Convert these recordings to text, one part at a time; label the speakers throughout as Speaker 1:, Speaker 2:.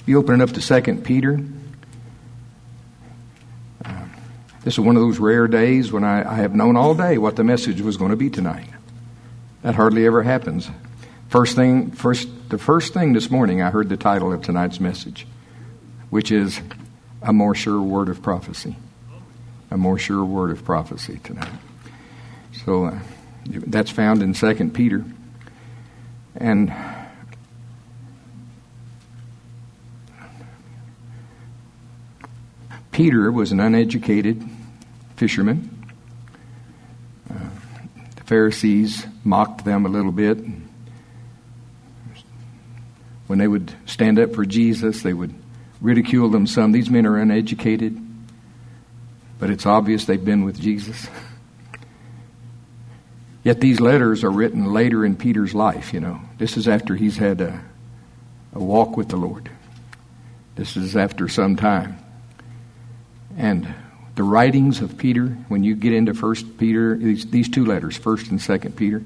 Speaker 1: You open it up to 2 Peter. This is one of those rare days when I have known all day what the message was going to be tonight. That hardly ever happens. The first thing this morning, I heard the title of tonight's message, which is A More Sure Word of Prophecy. A more sure word of prophecy tonight. So that's found in 2 Peter. And Peter was an uneducated fisherman. The Pharisees mocked them a little bit. When they would stand up for Jesus, they would ridicule them some. These men are uneducated, but it's obvious they've been with Jesus. Yet these letters are written later in Peter's life, you know. This is after he's had a walk with the Lord. This is after some time. And the writings of Peter, when you get into 1 Peter, these two letters, 1 and 2 Peter,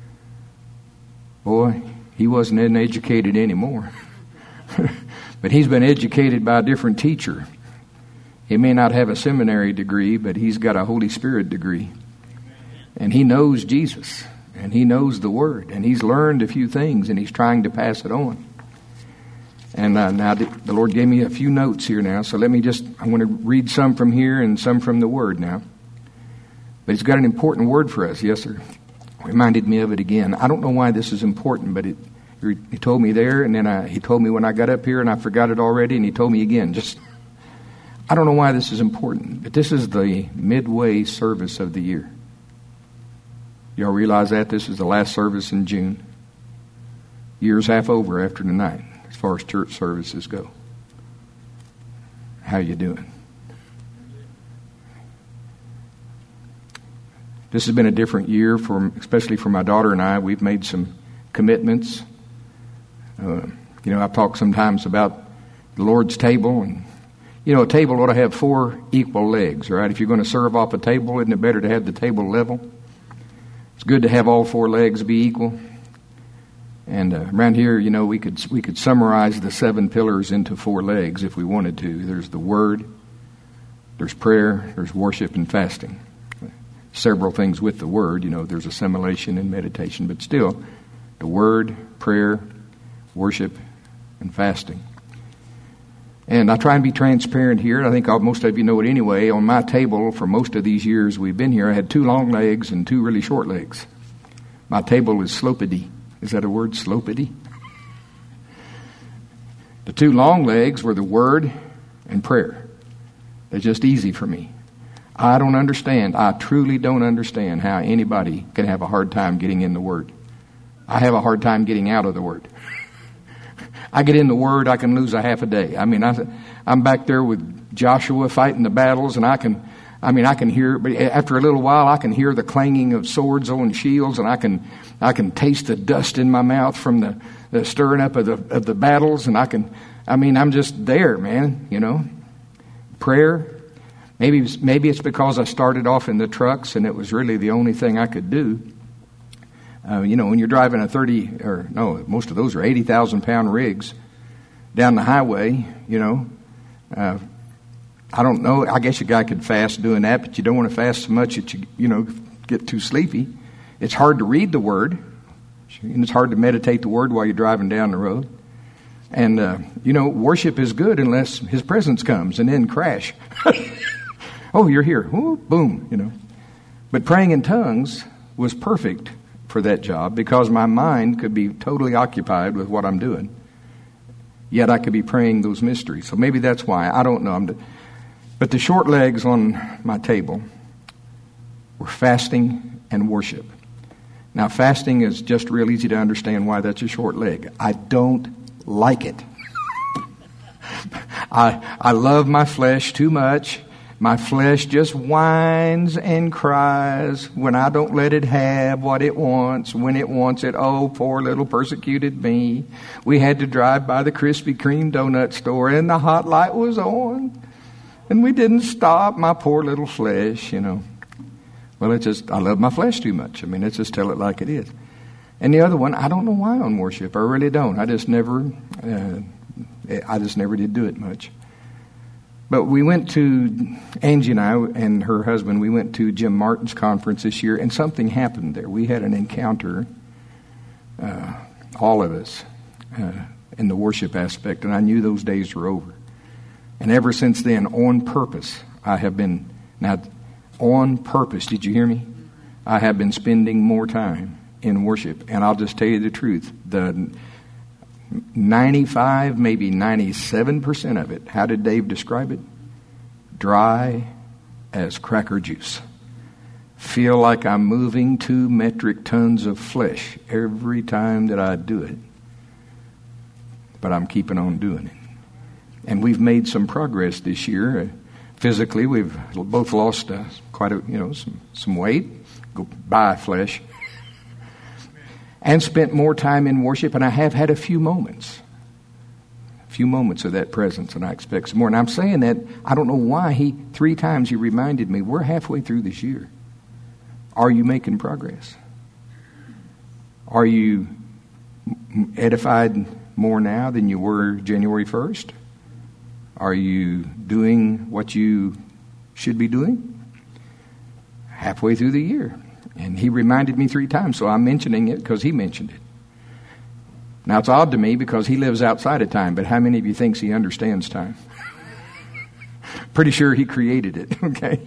Speaker 1: boy, he wasn't uneducated anymore. But he's been educated by a different teacher. He may not have a seminary degree, but he's got a Holy Spirit degree. And he knows Jesus, and he knows the Word, and he's learned a few things, and he's trying to pass it on. And now the Lord gave me a few notes here now, so I want to read some from here and some from the Word now. But he's got an important word for us. Yes, sir. Reminded me of it again. I don't know why this is important, but he told me there, and then he told me when I got up here, and I forgot it already, and he told me again. I don't know why this is important, but this is the midway service of the year. Y'all realize that? This is the last service in June. Year's half over after tonight, as far as church services go. How you doing? This has been a different year, especially for my daughter and I. We've made some commitments. I've talked sometimes about the Lord's table, and a table ought to have 4 equal legs, right? If you're going to serve off a table, isn't it better to have the table level? It's good to have all 4 legs be equal. And around here, we could summarize the 7 pillars into 4 legs if we wanted to. There's the Word, there's prayer, there's worship and fasting. Several things with the Word, there's assimilation and meditation, but still, the Word, prayer, worship, and fasting. And I try and be transparent here. I think most of you know it anyway. On my table, for most of these years we've been here, I had 2 long legs and 2 really short legs. My table is slopedy. Is that a word, slopedy? The 2 long legs were the Word and prayer. They're just easy for me. I truly don't understand how anybody can have a hard time getting in the Word. I have a hard time getting out of the Word. I get in the Word, I can lose a half a day. I'm back there with Joshua fighting the battles, and I can hear, but after a little while, I can hear the clanging of swords on shields, and I can taste the dust in my mouth from the stirring up of the battles, and I'm just there, man, Prayer, maybe it's because I started off in the trucks, and it was really the only thing I could do. When you're driving most of those are 80,000 pound rigs down the highway, I don't know. I guess a guy could fast doing that, but you don't want to fast so much that you get too sleepy. It's hard to read the Word, and it's hard to meditate the Word while you're driving down the road. And, worship is good unless His presence comes, and then crash. Oh, you're here. Ooh, boom, But praying in tongues was perfect for that job because my mind could be totally occupied with what I'm doing. Yet I could be praying those mysteries. So maybe that's why. I don't know. But the short legs on my table were fasting and worship. Now, fasting is just real easy to understand why that's a short leg. I don't like it. I love my flesh too much. My flesh just whines and cries when I don't let it have what it wants, when it wants it. Oh, poor little persecuted me. We had to drive by the Krispy Kreme donut store and the hot light was on. And we didn't stop. My poor little flesh, Well, I love my flesh too much. Let's just tell it like it is. And the other one, I don't know why on worship. I really don't. I just never I just never did do it much. But we went to, Angie and I and her husband, we went to Jim Martin's conference this year, and something happened there. We had an encounter, all of us, in the worship aspect, and I knew those days were over. And ever since then, on purpose, I have been, now, on purpose, did you hear me? I have been spending more time in worship. And I'll just tell you the truth. The 95, maybe 97% of it, how did Dave describe it? Dry as cracker juice. Feel like I'm moving 2 metric tons of flesh every time that I do it. But I'm keeping on doing it. And we've made some progress this year. Physically, we've both lost quite a, some weight, go buy flesh, and spent more time in worship. And I have had a few moments of that presence, and I expect some more. And I'm saying that, I don't know why 3 times he reminded me, we're halfway through this year. Are you making progress? Are you edified more now than you were January 1st? Are you doing what you should be doing? Halfway through the year. And he reminded me 3 times, so I'm mentioning it because he mentioned it. Now, it's odd to me because he lives outside of time, but how many of you thinks he understands time? Pretty sure he created it, okay?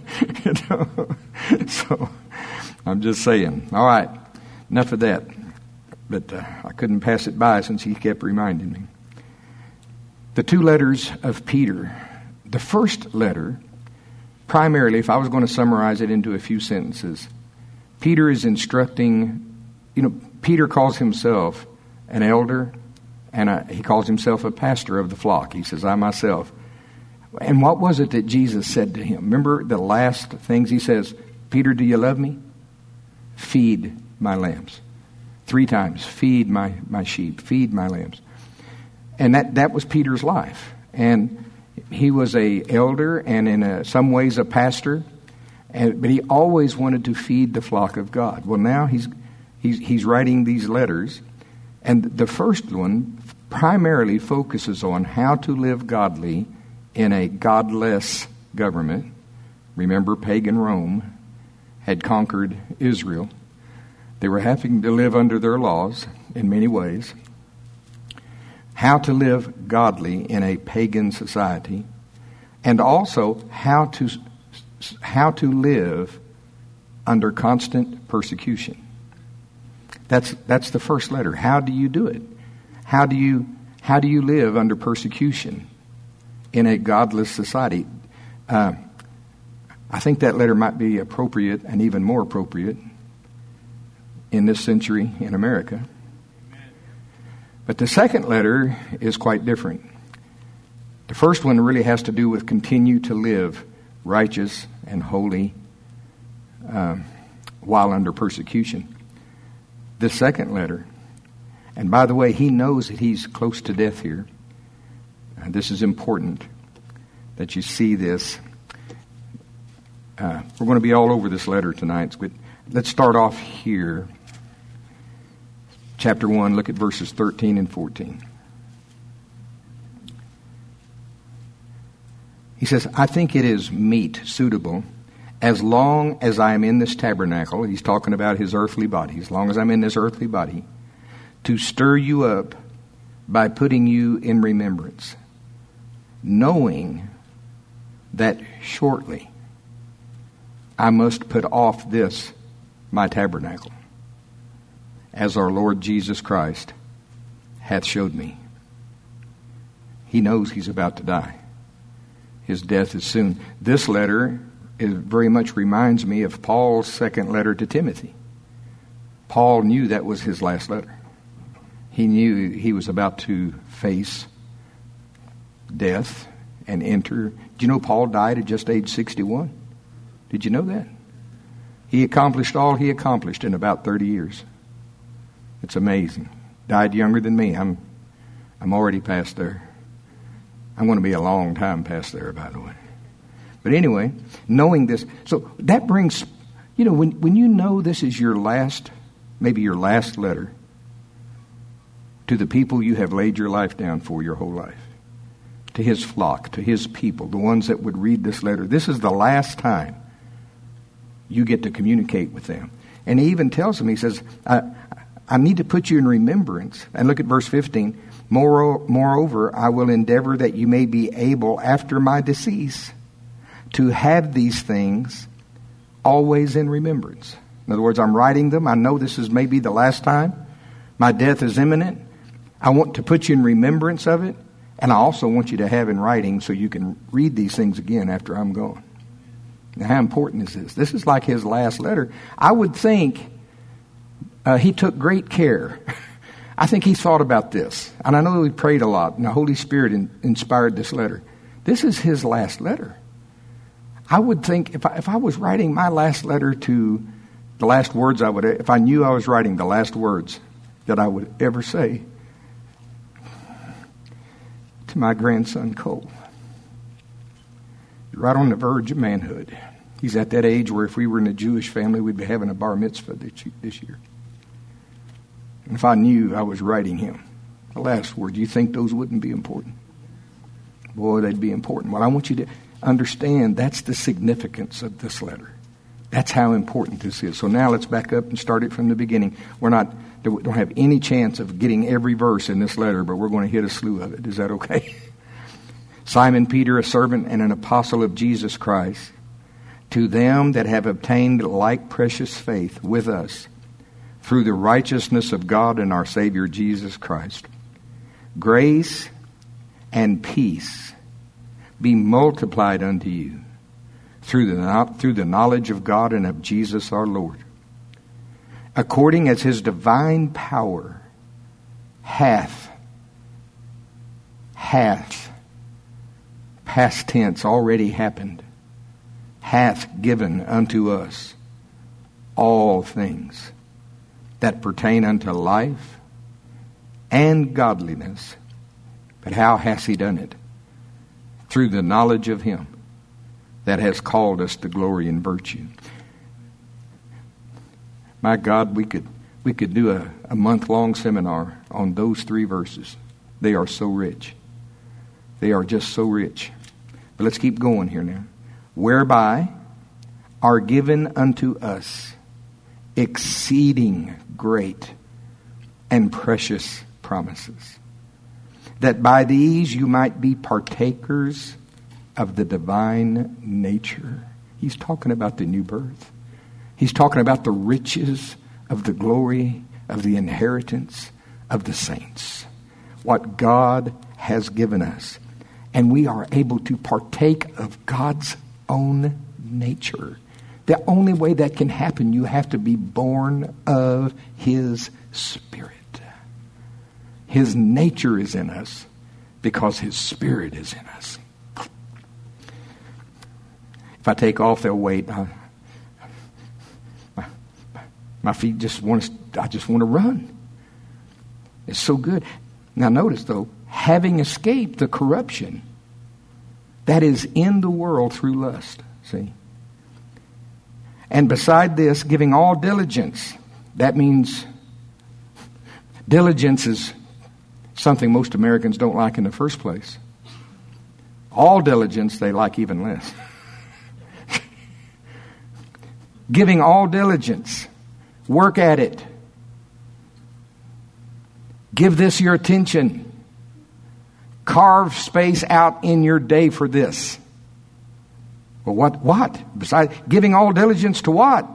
Speaker 1: So, I'm just saying. All right, enough of that. But I couldn't pass it by since he kept reminding me. The 2 letters of Peter. The first letter, primarily, if I was going to summarize it into a few sentences, Peter is instructing, Peter calls himself an elder, and he calls himself a pastor of the flock. He says, I myself. And what was it that Jesus said to him? Remember the last things he says, Peter, do you love me? Feed my lambs. 3 times, feed my sheep, feed my lambs. And that was Peter's life. And he was a elder and in some ways a pastor. But he always wanted to feed the flock of God. Well, now he's writing these letters. And the first one primarily focuses on how to live godly in a godless government. Remember, pagan Rome had conquered Israel. They were having to live under their laws in many ways. How to live godly in a pagan society, and also how to live under constant persecution. That's the first letter. How do you do it? How do you live under persecution in a godless society? I think that letter might be appropriate and even more appropriate in this century in America. But the second letter is quite different. The first one really has to do with continue to live righteous and holy while under persecution. The second letter, and by the way, he knows that he's close to death here. This is important that you see this. We're going to be all over this letter tonight, but let's start off here. Chapter 1, look at verses 13 and 14. He says, I think it is meet, suitable, as long as I am in this tabernacle, he's talking about his earthly body, as long as I'm in this earthly body, to stir you up by putting you in remembrance, knowing that shortly I must put off this, my tabernacle, as our Lord Jesus Christ hath showed me. He knows he's about to die. His death is soon. This letter very much reminds me of Paul's second letter to Timothy. Paul knew that was his last letter. He knew he was about to face death and enter. Do you know Paul died at just age 61? Did you know that? He accomplished all he accomplished in about 30 years. It's amazing. Died younger than me. I'm already past there. I'm going to be a long time past there, by the way. But anyway, knowing this, so that brings, when you know this is your last, maybe your last letter to the people you have laid your life down for your whole life. to his flock, to his people, the ones that would read this letter. This is the last time you get to communicate with them. And he even tells them, he says, I need to put you in remembrance. And look at verse 15. Moreover, I will endeavor that you may be able, after my decease, to have these things always in remembrance. In other words, I'm writing them. I know this is maybe the last time. My death is imminent. I want to put you in remembrance of it. And I also want you to have in writing so you can read these things again after I'm gone. Now, how important is this? This is like his last letter. I would think he took great care. I think he thought about this. And I know he prayed a lot. And the Holy Spirit inspired this letter. This is his last letter. I would think if I was writing my last letter to the last words if I knew I was writing the last words that I would ever say to my grandson Cole. Right on the verge of manhood. He's at that age where if we were in a Jewish family, we'd be having a bar mitzvah this year. And if I knew I was writing him the last word, do you think those wouldn't be important? Boy, they'd be important. Well, I want you to understand that's the significance of this letter. That's how important this is. So now let's back up and start it from the beginning. We don't have any chance of getting every verse in this letter, but we're going to hit a slew of it. Is that okay? Simon Peter, a servant and an apostle of Jesus Christ, to them that have obtained like precious faith with us through the righteousness of God and our Savior Jesus Christ, grace and peace be multiplied unto you through the knowledge of God and of Jesus our Lord, according as his divine power hath, past tense, already happened, hath given unto us all things that pertain unto life and godliness. But how has he done it? Through the knowledge of him that has called us to glory and virtue. My God, we could do a month-long seminar on those 3 verses. They are so rich. They are just so rich. But let's keep going here now. Whereby are given unto us exceeding great and precious promises, that by these you might be partakers of the divine nature. He's talking about the new birth. He's talking about the riches of the glory of the inheritance of the saints. What God has given us. And we are able to partake of God's own nature. The only way that can happen, you have to be born of his Spirit. His nature is in us because his Spirit is in us. If I take off that weight, my feet I just want to run. It's so good. Now notice though, having escaped the corruption that is in the world through lust. See? And beside this, giving all diligence. That means diligence is something most Americans don't like in the first place. All diligence they like even less. Giving all diligence. Work at it. Give this your attention. Carve space out in your day for this. Well, what? Besides giving all diligence to what?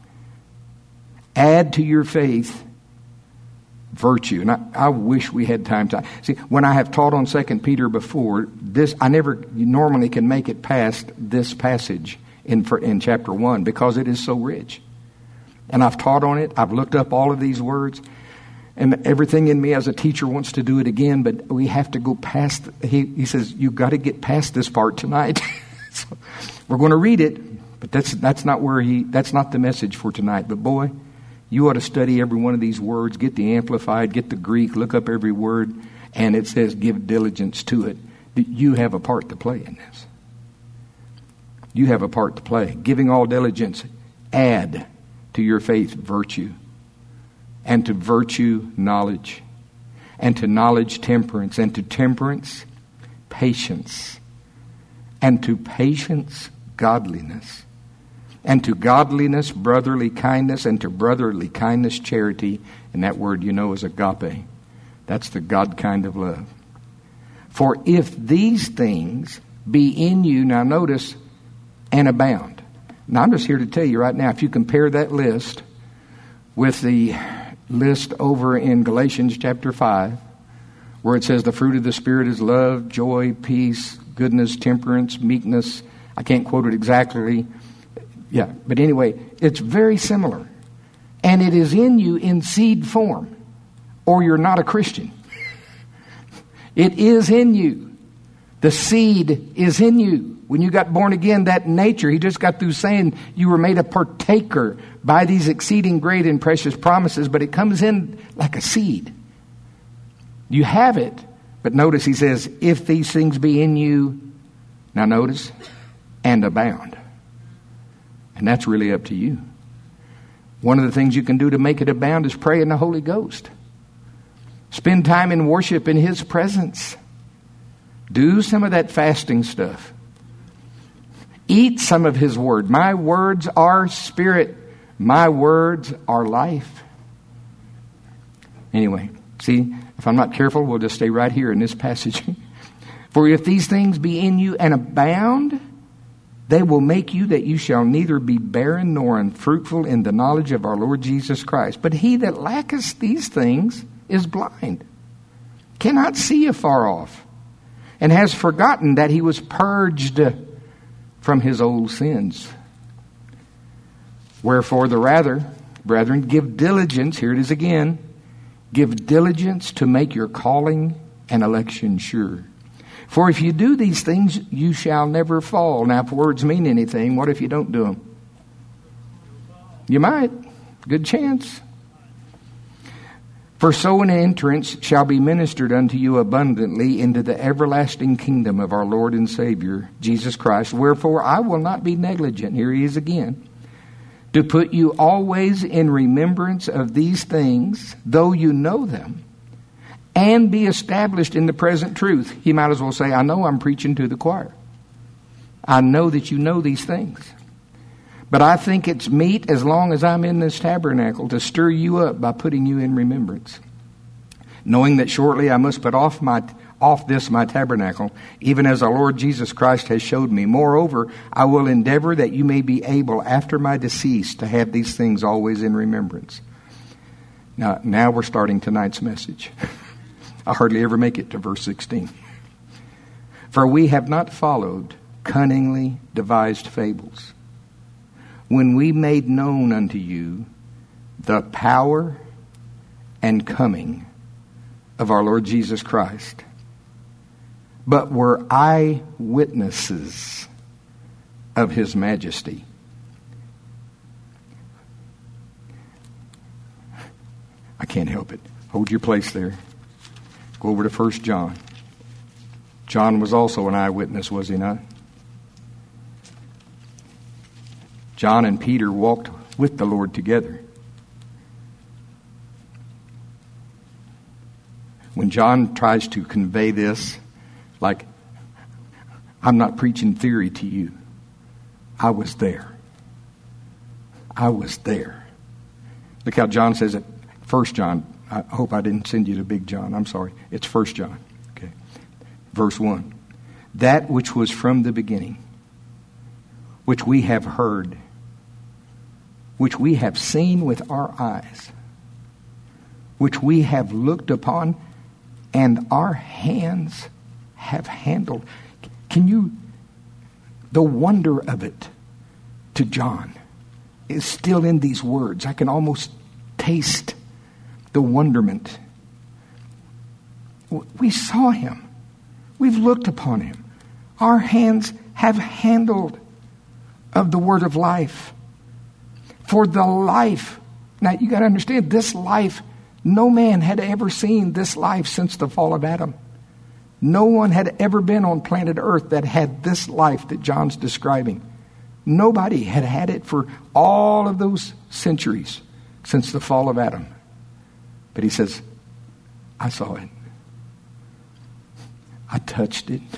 Speaker 1: Add to your faith virtue. And I wish we had time to. See, when I have taught on 2 Peter before, I never normally can make it past this passage in chapter 1 because it is so rich. And I've taught on it. I've looked up all of these words. And everything in me as a teacher wants to do it again, but we have to go past. He says, you've got to get past this part tonight. So we're going to read it, but that's not the message for tonight. But boy, you ought to study every one of these words, get the Amplified, get the Greek, look up every word, and it says give diligence to it. You have a part to play in this. You have a part to play. Giving all diligence, add to your faith virtue, and to virtue knowledge, and to knowledge temperance, and to temperance patience, and to patience godliness, and to godliness brotherly kindness, and to brotherly kindness charity. And that word is agape. That's the God kind of love. For if these things be in you, now notice, and abound. Now I'm just here to tell you right now, if you compare that list with the list over in Galatians chapter 5, where it says the fruit of the Spirit is love, joy, peace, goodness, temperance, meekness. I can't quote it exactly. Yeah, but anyway, it's very similar. And it is in you in seed form, or you're not a Christian. It is in you. The seed is in you. When you got born again, that nature, he just got through saying you were made a partaker by these exceeding great and precious promises, but it comes in like a seed. You have it, but notice he says, if these things be in you, now notice, and abound. And that's really up to you. One of the things you can do to make it abound is pray in the Holy Ghost. Spend time in worship in His presence. Do some of that fasting stuff. Eat some of His Word. My words are spirit. My words are life. Anyway, see, if I'm not careful, we'll just stay right here in this passage. For if these things be in you and abound, they will make you that you shall neither be barren nor unfruitful in the knowledge of our Lord Jesus Christ. But he that lacketh these things is blind, cannot see afar off, and has forgotten that he was purged from his old sins. Wherefore the rather, brethren, give diligence, here it is again, give diligence to make your calling and election sure. For if you do these things, you shall never fall. Now, if words mean anything, what if you don't do them? You might. Good chance. For so an entrance shall be ministered unto you abundantly into the everlasting kingdom of our Lord and Savior, Jesus Christ. Wherefore I will not be negligent, here he is again, to put you always in remembrance of these things, though you know them, and be established in the present truth. He might as well say, I know I'm preaching to the choir. I know that you know these things. But I think it's meet, as long as I'm in this tabernacle, to stir you up by putting you in remembrance, knowing that shortly I must put off my tabernacle, even as our Lord Jesus Christ has showed me. Moreover, I will endeavor that you may be able, after my decease, to have these things always in remembrance. Now we're starting tonight's message. I hardly ever make it to verse 16. For we have not followed cunningly devised fables, when we made known unto you the power and coming of our Lord Jesus Christ, but were eyewitnesses of his majesty. I can't help it. Hold your place there. Go over to 1 John. John was also an eyewitness, was he not? John and Peter walked with the Lord together. When John tries to convey this, like, I'm not preaching theory to you. I was there. I was there. Look how John says it. 1 John. I hope I didn't send you to Big John. I'm sorry. It's 1 John. Okay. Verse 1. That which was from the beginning, which we have heard, which we have seen with our eyes, which we have looked upon, and our hands have handled. The wonder of it to John is still in these words. I can almost taste the wonderment. We saw him. We've looked upon him. Our hands have handled of the word of life. For the life. Now you got to understand, this life, no man had ever seen this life since the fall of Adam. No one had ever been on planet Earth that had this life that John's describing. Nobody had had it for all of those centuries since the fall of Adam. But he says, I saw it. I touched it.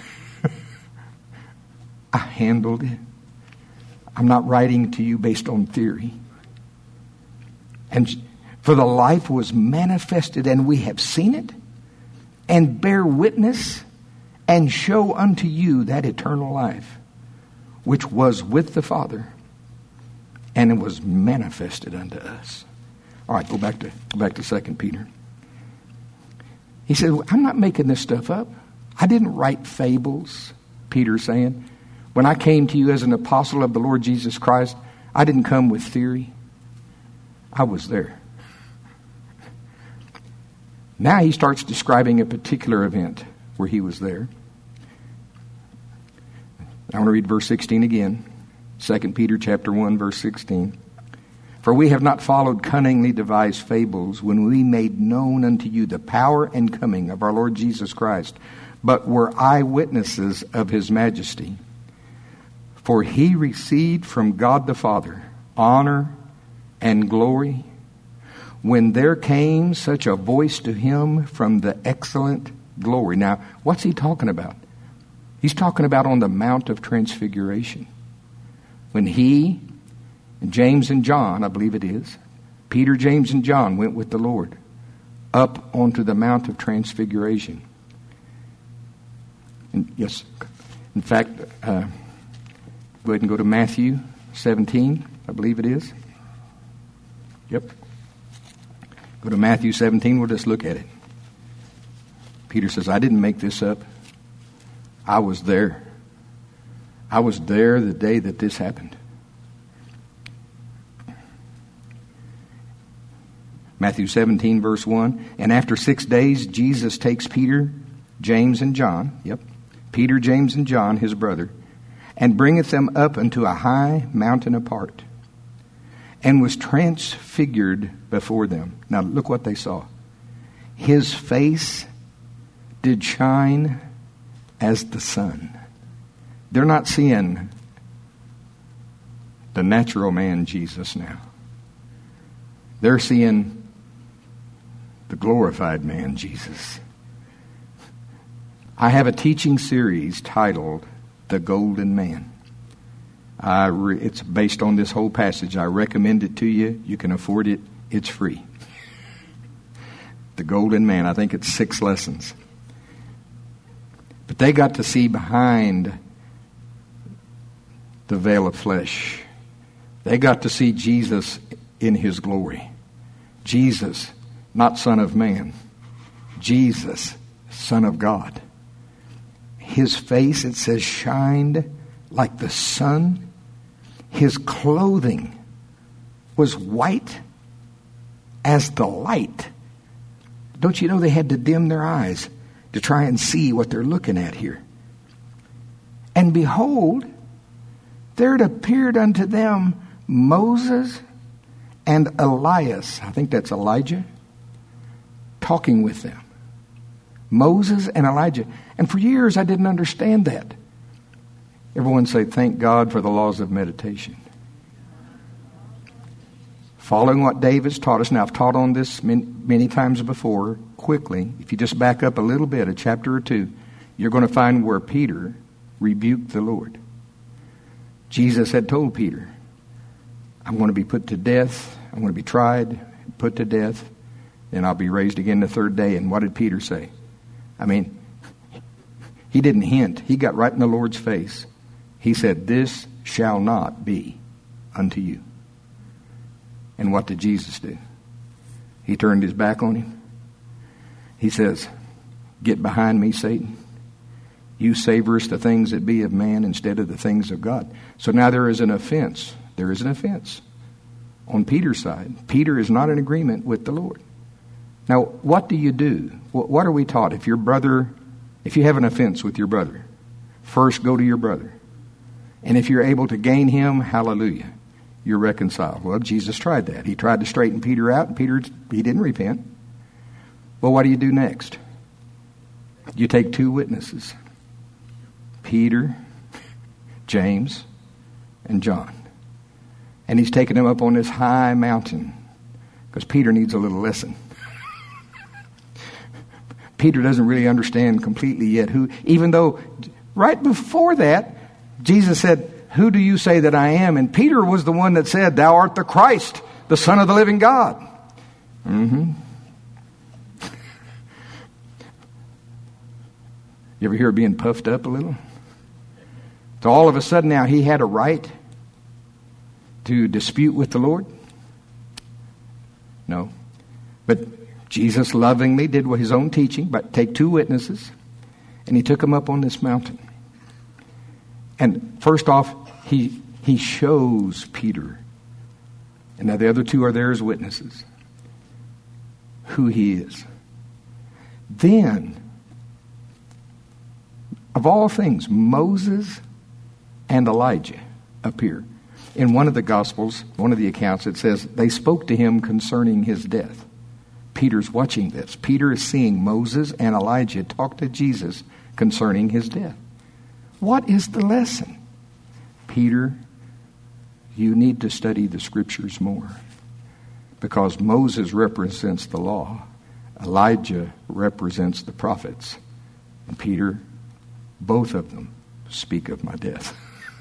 Speaker 1: I handled it. I'm not writing to you based on theory. And for the life was manifested, and we have seen it, and bear witness, and show unto you that eternal life, which was with the Father, and it was manifested unto us. All right, go back to 2 Peter. He said, I'm not making this stuff up. I didn't write fables, Peter's saying. When I came to you as an apostle of the Lord Jesus Christ, I didn't come with theory. I was there. Now he starts describing a particular event where he was there. I want to read verse 16 again. 2 Peter chapter 1, verse 16. For we have not followed cunningly devised fables when we made known unto you the power and coming of our Lord Jesus Christ, but were eyewitnesses of his majesty. For he received from God the Father honor and glory when there came such a voice to him from the excellent glory. Now, what's he talking about? He's talking about on the Mount of Transfiguration. When he, and James and John, I believe it is, Peter, James, and John went with the Lord up onto the Mount of Transfiguration. And yes, in fact, go ahead and go to Matthew 17, I believe it is. Yep. Go to Matthew 17, we'll just look at it. Peter says, I didn't make this up. I was there. I was there the day that this happened. Matthew 17, verse 1. And after 6 days, Jesus takes Peter, James, and John. Yep. Peter, James, and John, his brother, and bringeth them up unto a high mountain apart, and was transfigured before them. Now look what they saw. His face did shine as the sun. They're not seeing the natural man Jesus now. They're seeing the glorified man Jesus. I have a teaching series titled The Golden Man. It's based on this whole passage. I recommend it to you. You can afford it. It's free. The Golden Man. I think it's 6 lessons. But they got to see behind the veil of flesh. They got to see Jesus in his glory. Jesus, not Son of Man. Jesus, Son of God. His face, it says, shined like the sun. His clothing was white as the light. Don't you know they had to dim their eyes to try and see what they're looking at here? And behold, there had appeared unto them Moses and Elias. I think that's Elijah, talking with them. Moses and Elijah. And for years I didn't understand that. Everyone say, thank God for the laws of meditation. Following what David's taught us. Now, I've taught on this many times before, quickly. If you just back up a little bit, a chapter or two, you're going to find where Peter rebuked the Lord. Jesus had told Peter, I'm going to be put to death. I'm going to be tried, put to death, and I'll be raised again the 3rd day. And what did Peter say? I mean, he didn't hint. He got right in the Lord's face. He said, this shall not be unto you. And what did Jesus do? He turned his back on him. He says, get behind me, Satan. You savorest the things that be of man instead of the things of God. So now there is an offense. There is an offense on Peter's side. Peter is not in agreement with the Lord. Now, what do you do? What are we taught? If you have an offense with your brother, first go to your brother. And if you're able to gain him, hallelujah, you're reconciled. Well, Jesus tried that. He tried to straighten Peter out, and he didn't repent. Well, what do you do next? You take 2 witnesses, Peter, James, and John. And he's taking them up on this high mountain because Peter needs a little lesson. Peter doesn't really understand completely yet who, even though right before that, Jesus said, "Who do you say that I am?" And Peter was the one that said, "Thou art the Christ, the Son of the living God." You ever hear being puffed up a little? So all of a sudden now he had a right to dispute with the Lord? No. But Jesus lovingly did his own teaching, but take 2 witnesses, and he took them up on this mountain. And first off, he shows Peter, and now the other 2 are there as witnesses, who he is. Then, of all things, Moses and Elijah appear. In one of the Gospels, one of the accounts, it says, they spoke to him concerning his death. Peter's watching this. Peter is seeing Moses and Elijah talk to Jesus concerning his death. What is the lesson? Peter, you need to study the Scriptures more. Because Moses represents the law. Elijah represents the prophets. And Peter, both of them speak of my death.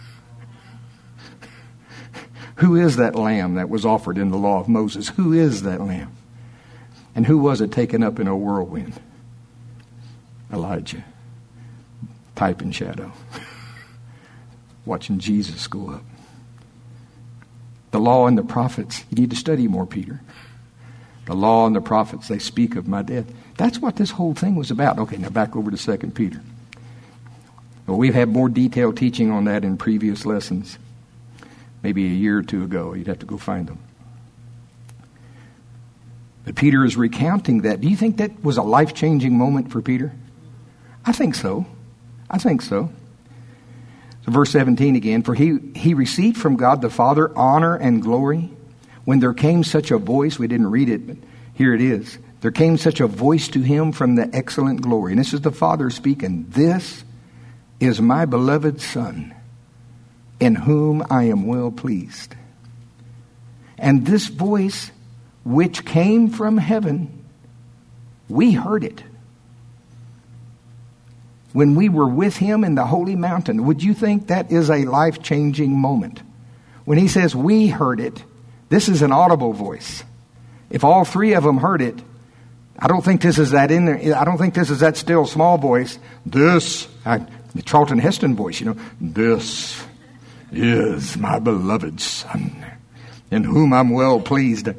Speaker 1: Who is that lamb that was offered in the law of Moses? Who is that lamb? And who was it taken up in a whirlwind? Elijah. Type and shadow. Watching Jesus go up. The law and the prophets. You need to study more, Peter. The law and the prophets, they speak of my death. That's what this whole thing was about. Okay, now back over to 2 Peter. Well, we've had more detailed teaching on that in previous lessons. Maybe a year or 2 ago. You'd have to go find them. But Peter is recounting that. Do you think that was a life-changing moment for Peter? I think so. I think so. So verse 17 again. For he received from God the Father honor and glory when there came such a voice. We didn't read it, but here it is. There came such a voice to him from the excellent glory. And this is the Father speaking. This is my beloved Son, in whom I am well pleased. And this voice which came from heaven, we heard it when we were with him in the holy mountain. Would you think that is a life-changing moment? When he says we heard it, this is an audible voice. If all 3 of them heard it, I don't think this is that in there. I don't think this is that still small voice. The Charlton Heston voice, This is my beloved Son, in whom I'm well pleased. Is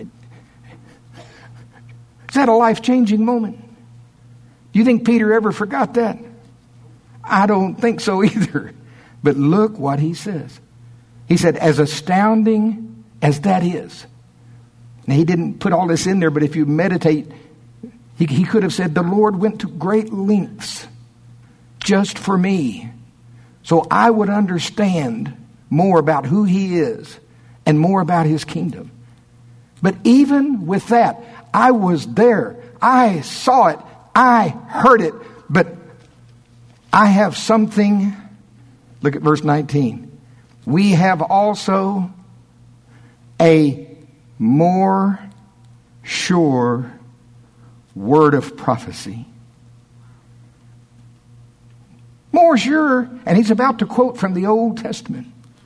Speaker 1: that a life-changing moment? Do you think Peter ever forgot that? I don't think so either. But look what he says. He said, as astounding as that is. Now, he didn't put all this in there, but if you meditate, he could have said, the Lord went to great lengths just for me, so I would understand more about who he is and more about his kingdom. But even with that, I was there. I saw it. I heard it. But I have something. Look at verse 19. We have also a more sure word of prophecy. More sure. And he's about to quote from the Old Testament.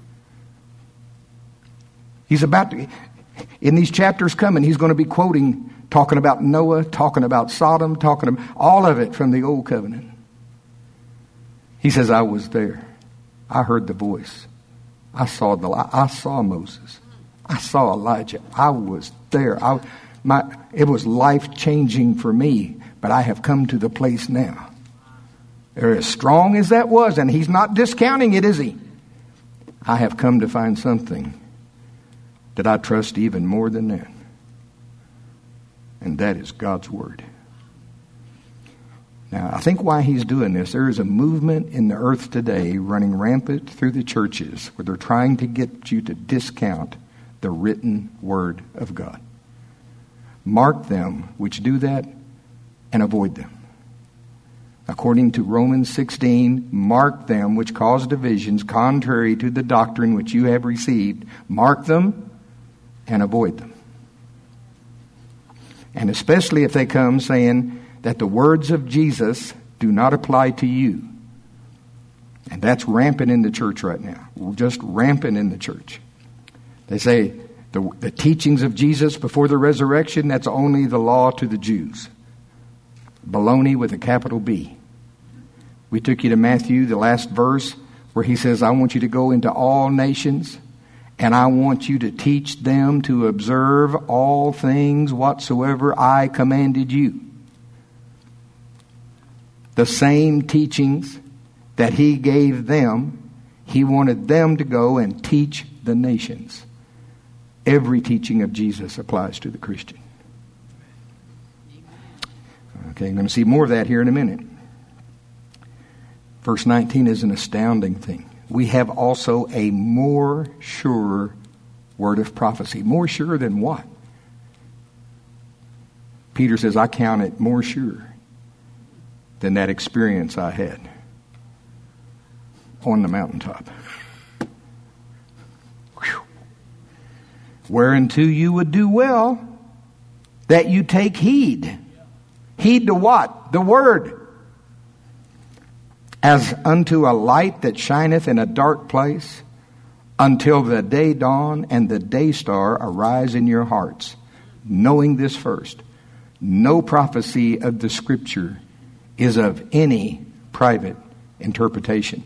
Speaker 1: He's about to, in these chapters coming, he's going to be quoting, talking about Noah, talking about Sodom, talking about all of it from the Old Covenant. He says, I was there. I heard the voice. I saw Moses. I saw Elijah. I was there. It was life-changing for me, but I have come to the place now. They're as strong as that was, and he's not discounting it, is he? I have come to find something that I trust even more than that. And that is God's Word. Now, I think why he's doing this, there is a movement in the earth today running rampant through the churches where they're trying to get you to discount the written Word of God. Mark them which do that and avoid them. According to Romans 16, mark them which cause divisions contrary to the doctrine which you have received. Mark them and avoid them. And especially if they come saying that the words of Jesus do not apply to you. And that's rampant in the church right now. Just rampant in the church. They say the teachings of Jesus before the resurrection, that's only the law to the Jews. Baloney with a capital B. We took you to Matthew, the last verse, where he says, I want you to go into all nations, and I want you to teach them to observe all things whatsoever I commanded you. The same teachings that he gave them, he wanted them to go and teach the nations. Every teaching of Jesus applies to the Christian. Okay, I'm going to see more of that here in a minute. Verse 19 is an astounding thing. We have also a more sure word of prophecy. More sure than what? Peter says, I count it more sure than that experience I had on the mountaintop. Whew. Whereunto you would do well that you take heed. Heed to what? The word. As unto a light that shineth in a dark place, until the day dawn and the day star arise in your hearts. Knowing this first, no prophecy of the Scripture is of any private interpretation.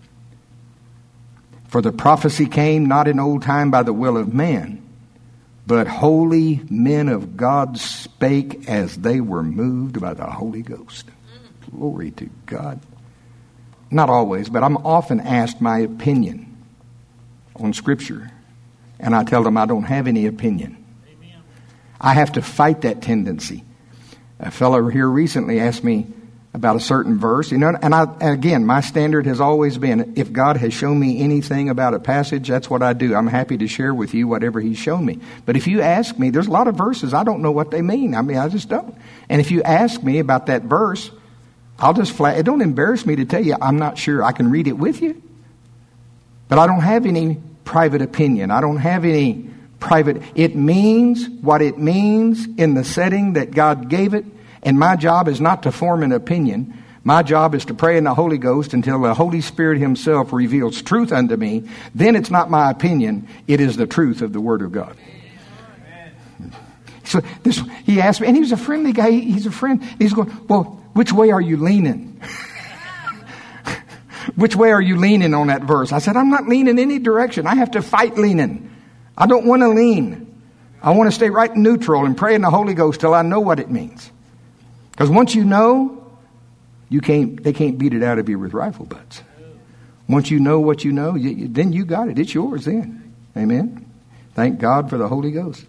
Speaker 1: For the prophecy came not in old time by the will of man, but holy men of God spake as they were moved by the Holy Ghost. Glory to God. Not always, but I'm often asked my opinion on Scripture. And I tell them I don't have any opinion. Amen. I have to fight that tendency. A fellow here recently asked me about a certain verse. And again, my standard has always been, if God has shown me anything about a passage, that's what I do. I'm happy to share with you whatever He's shown me. But if you ask me, there's a lot of verses, I don't know what they mean. I just don't. And if you ask me about that verse, I'll just it don't embarrass me to tell you, I'm not sure. I can read it with you. But I don't have any private opinion. I don't have any private. It means what it means in the setting that God gave it. And my job is not to form an opinion. My job is to pray in the Holy Ghost until the Holy Spirit Himself reveals truth unto me. Then it's not my opinion. It is the truth of the Word of God. So he asked me, and he was a friendly guy. He's a friend. He's going, well, which way are you leaning? Which way are you leaning on that verse? I said, I'm not leaning any direction. I have to fight leaning. I don't want to lean. I want to stay right neutral and pray in the Holy Ghost till I know what it means. Because once you know, they can't beat it out of you with rifle butts. Once you know what you know, then you got it. It's yours then. Amen. Thank God for the Holy Ghost.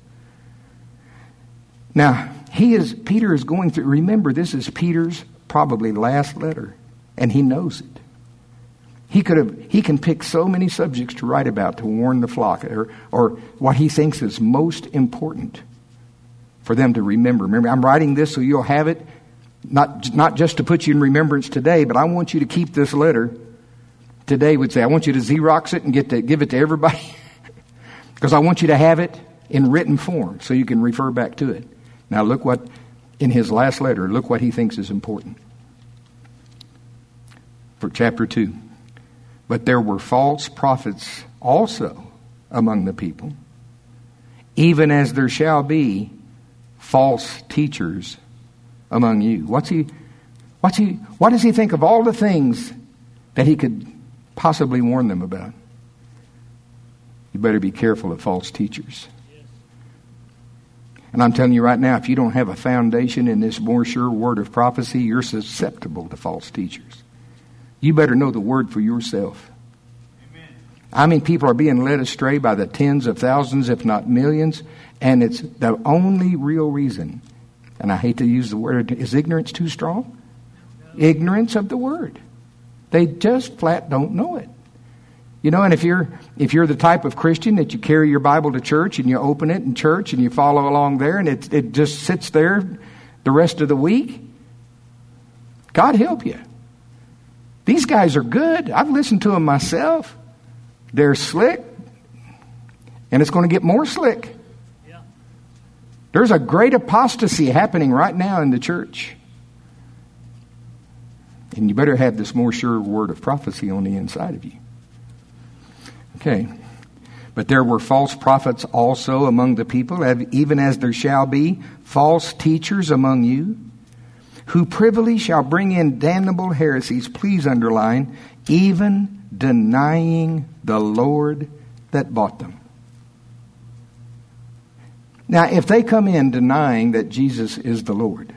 Speaker 1: Now, Peter is going through, remember, this is Peter's probably last letter, and he knows it. He can pick so many subjects to write about to warn the flock, or what he thinks is most important for them to remember. Remember, I'm writing this so you'll have it, not just to put you in remembrance today, but I want you to keep this letter. Today would say, I want you to Xerox it and give it to everybody, because I want you to have it in written form so you can refer back to it. Now look what, in his last letter, look what he thinks is important. For chapter 2. But there were false prophets also among the people, even as there shall be false teachers among you. What does he think of all the things that he could possibly warn them about? You better be careful of false teachers. And I'm telling you right now, if you don't have a foundation in this more sure word of prophecy, you're susceptible to false teachers. You better know the word for yourself. Amen. I mean, people are being led astray by the tens of thousands, if not millions, and it's the only real reason, and I hate to use the word, is ignorance too strong? No. Ignorance of the word. They just flat don't know it. You know, and if you're the type of Christian that you carry your Bible to church and you open it in church and you follow along there and it just sits there the rest of the week, God help you. These guys are good. I've listened to them myself. They're slick, and it's going to get more slick. Yeah. There's a great apostasy happening right now in the church. And you better have this more sure word of prophecy on the inside of you. Okay. But there were false prophets also among the people, even as there shall be false teachers among you, who privily shall bring in damnable heresies. Please underline, even denying the Lord that bought them. Now, if they come in denying that Jesus is the Lord,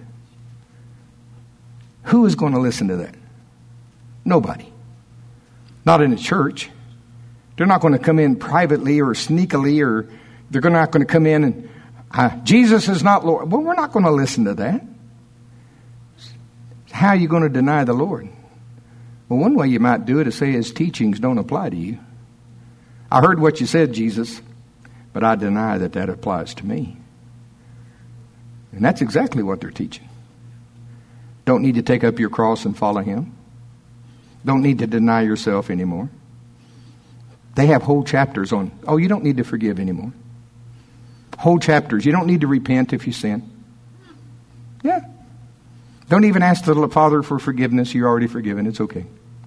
Speaker 1: who is going to listen to that? Nobody. Not in a church. They're not going to come in privately or sneakily, or they're not going to come in and, Jesus is not Lord. Well, we're not going to listen to that. How are you going to deny the Lord? Well, one way you might do it is say his teachings don't apply to you. I heard what you said, Jesus, but I deny that applies to me. And that's exactly what they're teaching. Don't need to take up your cross and follow him. Don't need to deny yourself anymore. They have whole chapters on, you don't need to forgive anymore. Whole chapters. You don't need to repent if you sin. Yeah. Don't even ask the Father for forgiveness. You're already forgiven. It's okay.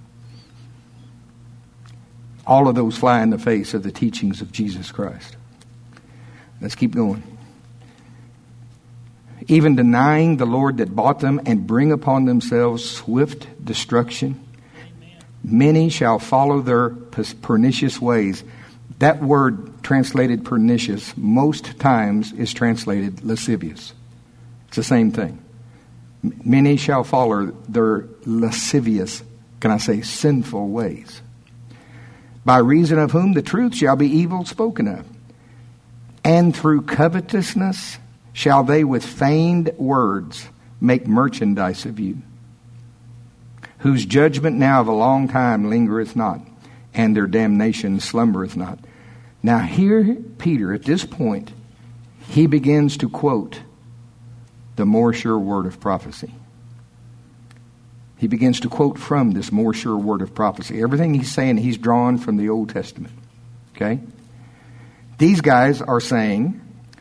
Speaker 1: All of those fly in the face of the teachings of Jesus Christ. Let's keep going. Even denying the Lord that bought them, and bring upon themselves swift destruction. Amen. Many shall follow their pernicious ways. That word translated pernicious most times is translated lascivious. It's the same thing. Many shall follow their lascivious, can I say, sinful ways. By reason of whom the truth shall be evil spoken of. And through covetousness shall they with feigned words make merchandise of you, whose judgment now of a long time lingereth not, and their damnation slumbereth not. Now here, Peter, at this point, he begins to quote the more sure word of prophecy. He begins to quote from this more sure word of prophecy. Everything he's saying, he's drawn from the Old Testament. Okay? These guys are saying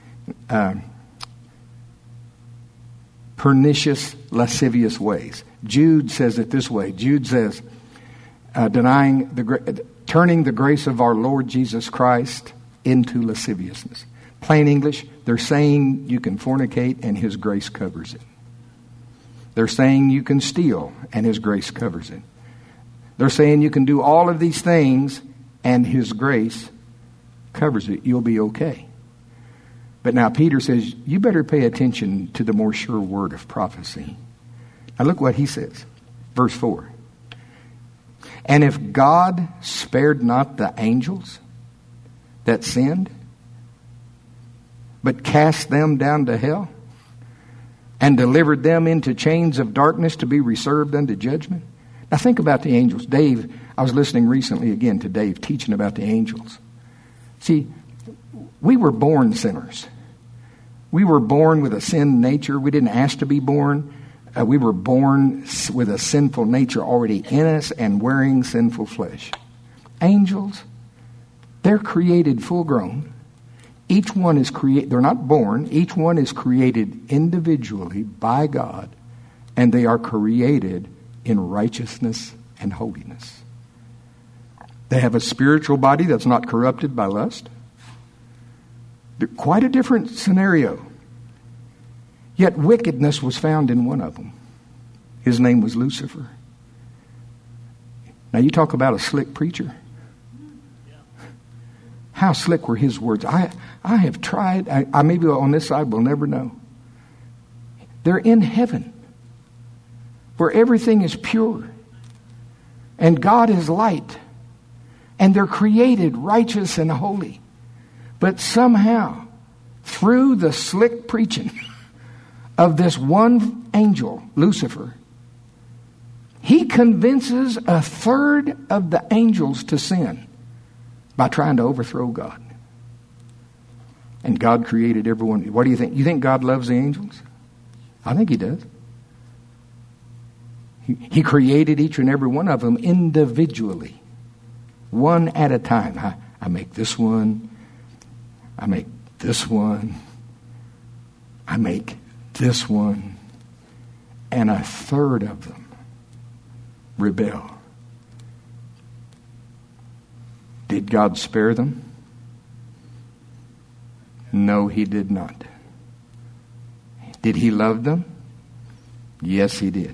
Speaker 1: pernicious, lascivious ways. Jude says it this way. Jude says, turning the grace of our Lord Jesus Christ into lasciviousness. Plain English, they're saying you can fornicate and his grace covers it. They're saying you can steal and his grace covers it. They're saying you can do all of these things and his grace covers it. You'll be okay. But now Peter says, you better pay attention to the more sure word of prophecy. Now look what he says. Verse 4. And if God spared not the angels that sinned, but cast them down to hell, and delivered them into chains of darkness to be reserved unto judgment. Now think about the angels. Dave, I was listening recently again to Dave teaching about the angels. See, we were born sinners. We were born with a sin nature. We didn't ask to be born. We were born with a sinful nature already in us and wearing sinful flesh. Angels, they're created full grown. Each one is created, they're not born, each one is created individually by God, and they are created in righteousness and holiness. They have a spiritual body that's not corrupted by lust. They're quite a different scenario. Yet wickedness was found in one of them. His name was Lucifer. Now you talk about a slick preacher. How slick were his words? I have tried. I maybe on this side will never know. They're in heaven, where everything is pure, and God is light, and they're created righteous and holy. But somehow, through the slick preaching of this one angel, Lucifer, he convinces a third of the angels to sin by trying to overthrow God. And God created everyone. What do you think? You think God loves the angels? I think he does. He created each and every one of them individually, one at a time. I make this one. I make this one. I make this one. And a third of them rebel. Did God spare them? No, He did not. Did He love them? Yes, He did.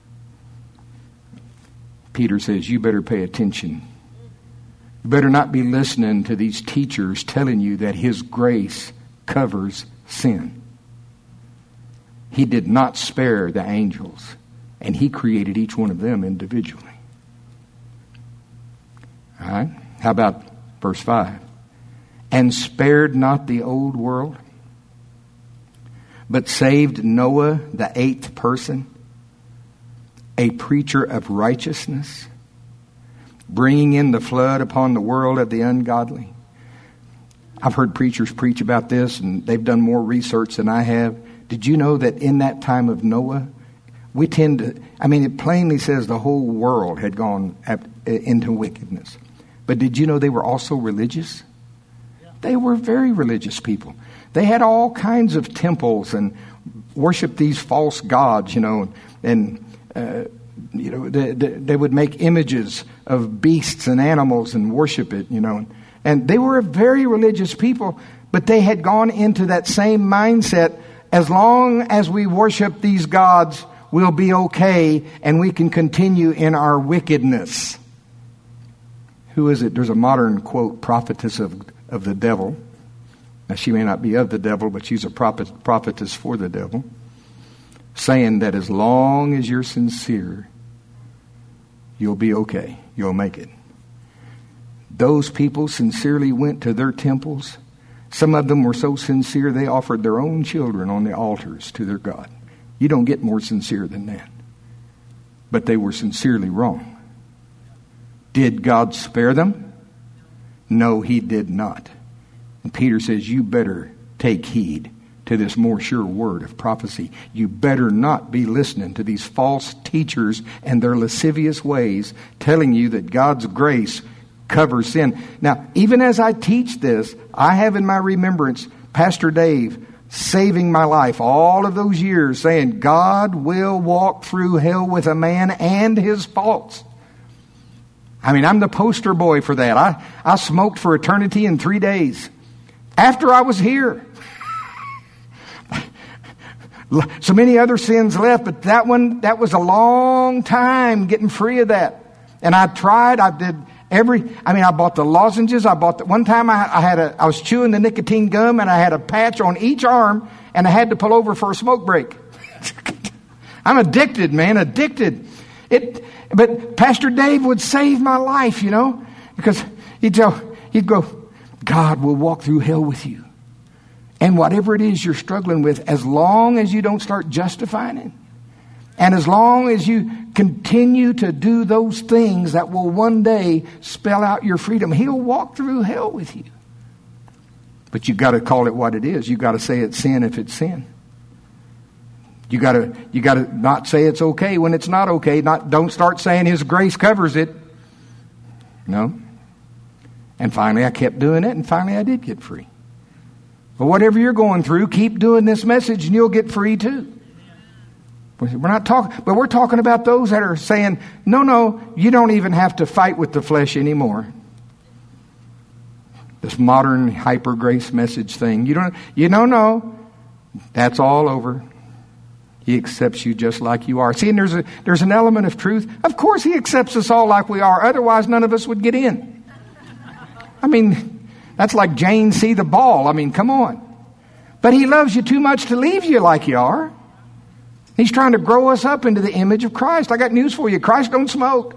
Speaker 1: Peter says, you better pay attention. You better not be listening to these teachers telling you that His grace covers sin. He did not spare the angels, and He created each one of them individually. All right? How about verse 5? And spared not the old world, but saved Noah, the eighth person, a preacher of righteousness, bringing in the flood upon the world of the ungodly. I've heard preachers preach about this, and they've done more research than I have. Did you know that in that time of Noah, it plainly says the whole world had gone into wickedness. But did you know they were also religious? They were very religious people. They had all kinds of temples and worshiped these false gods, and they would make images of beasts and animals and worship it, And they were a very religious people, but they had gone into that same mindset. As long as we worship these gods, we'll be okay and we can continue in our wickedness. Who is it? There's a modern, quote, prophetess of the devil. Now, she may not be of the devil, but she's a prophetess for the devil, saying that as long as you're sincere, you'll be okay. You'll make it. Those people sincerely went to their temples. Some of them were so sincere they offered their own children on the altars to their God. You don't get more sincere than that. But they were sincerely wrong. Did God spare them? No, He did not. And Peter says, you better take heed to this more sure word of prophecy. You better not be listening to these false teachers and their lascivious ways telling you that God's grace covers sin. Now, even as I teach this, I have in my remembrance Pastor Dave saving my life all of those years, saying God will walk through hell with a man and his faults. I'm the poster boy for that. I smoked for eternity in 3 days after I was here. So many other sins left, but that was a long time getting free of that. And I tried, I bought the lozenges. One time I was chewing the nicotine gum and I had a patch on each arm and I had to pull over for a smoke break. I'm addicted, man, addicted. But Pastor Dave would save my life, because he'd go, God will walk through hell with you. And whatever it is you're struggling with, as long as you don't start justifying it, and as long as you continue to do those things that will one day spell out your freedom, He'll walk through hell with you. But you got to call it what it is. You got to say it's sin if it's sin. You got to not say it's okay when it's not okay. Don't start saying His grace covers it. No. And finally I kept doing it, and finally I did get free. But whatever you're going through, keep doing this message and you'll get free too. We're talking about those that are saying, no, you don't even have to fight with the flesh anymore. This modern hyper grace message thing. No, that's all over. He accepts you just like you are. See, and there's an element of truth. Of course He accepts us all like we are. Otherwise, none of us would get in. That's like Jane see the ball. Come on. But He loves you too much to leave you like you are. He's trying to grow us up into the image of Christ. I got news for you. Christ don't smoke.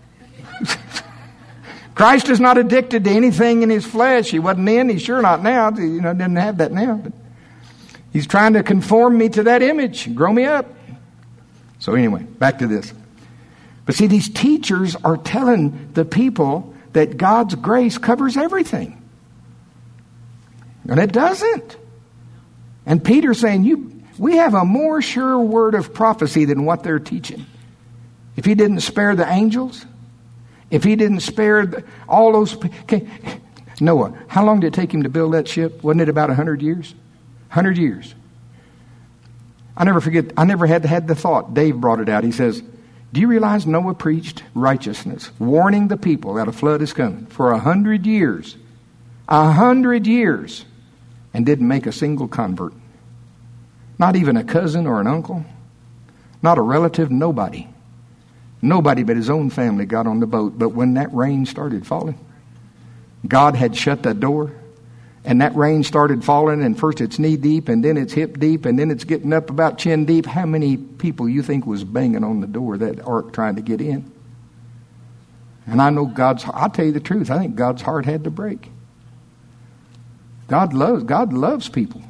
Speaker 1: Christ is not addicted to anything in His flesh. He wasn't then. He's sure not now. Doesn't have that now. But He's trying to conform me to that image, grow me up. So anyway, back to this. But see, these teachers are telling the people that God's grace covers everything. And it doesn't. And Peter's saying, we have a more sure word of prophecy than what they're teaching. If He didn't spare the angels, if He didn't spare all those... Noah, how long did it take him to build that ship? Wasn't it about 100 years? 100 years. I never forget, I never had the thought. Dave brought it out. He says, Do you realize Noah preached righteousness, warning the people that a flood is coming for 100 years? 100 years. And didn't make a single convert. Not even a cousin or an uncle. Not a relative, nobody. Nobody but his own family got on the boat. But when that rain started falling, God had shut that door. And that rain started falling, and first it's knee deep, and then it's hip deep, and then it's getting up about chin deep. How many people you think was banging on the door of that ark trying to get in? And I know I'll tell you the truth, I think God's heart had to break. God loves people.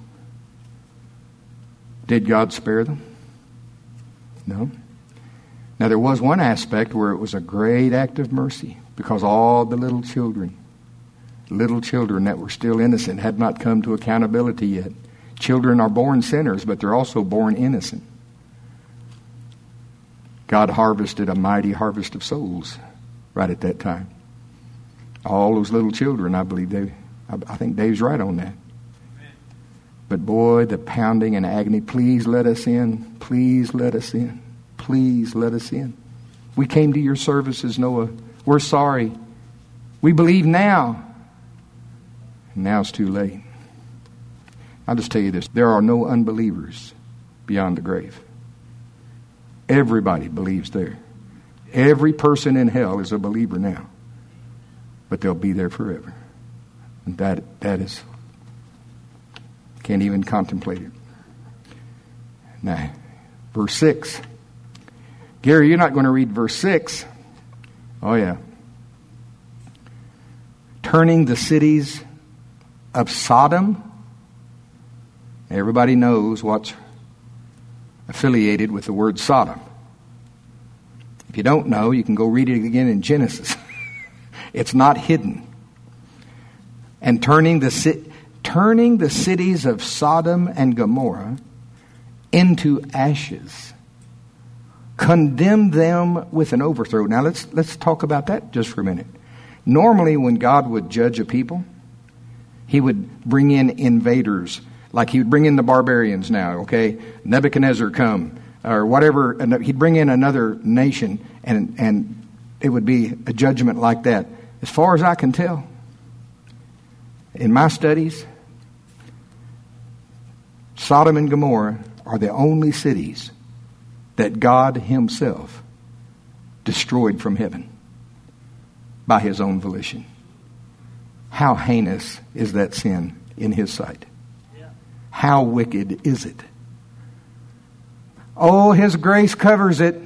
Speaker 1: Did God spare them? No. Now there was one aspect where it was a great act of mercy, because all the little children that were still innocent had not come to accountability yet. Children are born sinners, but they're also born innocent. God harvested a mighty harvest of souls right at that time. All those little children, I think Dave's right on that. But boy, the pounding and agony, please let us in, please let us in, please let us in. We came to your services, Noah. We're sorry. We believe now. Now it's too late. I'll just tell you this. There are no unbelievers beyond the grave. Everybody believes there. Every person in hell is a believer now. But they'll be there forever. And that is, can't even contemplate it. Now, verse 6. Gary, you're not going to read verse 6. Oh, yeah. Turning the cities of Sodom. Everybody knows what's affiliated with the word Sodom. If you don't know, you can go read it again in Genesis. It's not hidden. And turning the cities of Sodom and Gomorrah into ashes. Condemn them with an overthrow. Now let's talk about that just for a minute. Normally when God would judge a people, He would bring in invaders, like he would bring in the barbarians now, okay? Nebuchadnezzar come, or whatever. He'd bring in another nation, and it would be a judgment like that. As far as I can tell, in my studies, Sodom and Gomorrah are the only cities that God Himself destroyed from heaven by His own volition. How heinous is that sin in His sight? How wicked is it? Oh, His grace covers it.